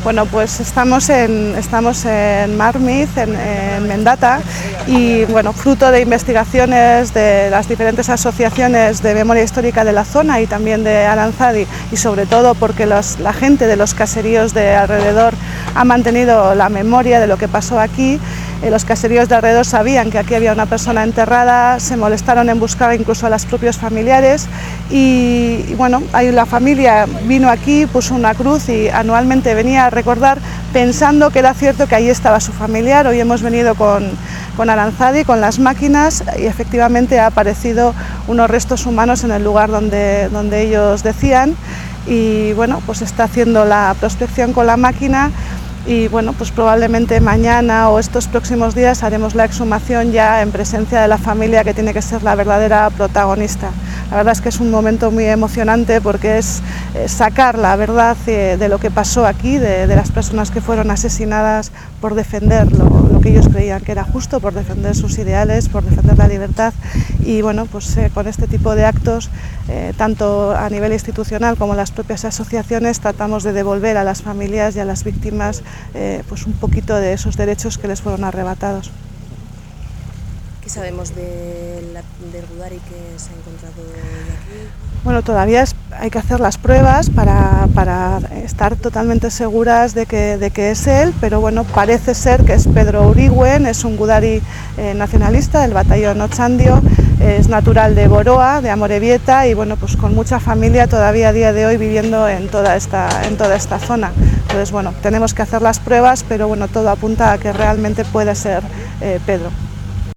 Bueno, pues estamos en Marmiz, en Mendata, y bueno, fruto de investigaciones de las diferentes asociaciones de memoria histórica de la zona y también de Aranzadi, y sobre todo porque la gente de los caseríos de alrededor ha mantenido la memoria de lo que pasó aquí. Los caseríos de alrededor sabían que aquí había una persona enterrada, se molestaron en buscar incluso a los propios familiares y bueno, ahí la familia vino aquí, puso una cruz y anualmente venía a recordar pensando que era cierto que ahí estaba su familiar. Hoy hemos venido con Aranzadi, con las máquinas, y efectivamente ha aparecido unos restos humanos en el lugar donde ellos decían, y bueno, pues está haciendo la prospección con la máquina. Y bueno, pues probablemente mañana o estos próximos días haremos la exhumación ya en presencia de la familia, que tiene que ser la verdadera protagonista. La verdad es que es un momento muy emocionante porque es sacar la verdad de lo que pasó aquí, de las personas que fueron asesinadas por defender lo que ellos creían que era justo, por defender sus ideales, por defender la libertad. Y bueno, pues con este tipo de actos, tanto a nivel institucional como las propias asociaciones, tratamos de devolver a las familias y a las víctimas pues un poquito de esos derechos que les fueron arrebatados. ¿Qué sabemos del Gudari que se ha encontrado hoy aquí? Bueno, todavía hay que hacer las pruebas para estar totalmente seguras de que es él, pero bueno, parece ser que es Pedro Urigüen, es un Gudari nacionalista del batallón Otxandio, es natural de Boroa, de Amorebieta, y bueno, pues con mucha familia todavía a día de hoy viviendo en toda esta zona. Entonces bueno, tenemos que hacer las pruebas, pero bueno, todo apunta a que realmente puede ser Pedro.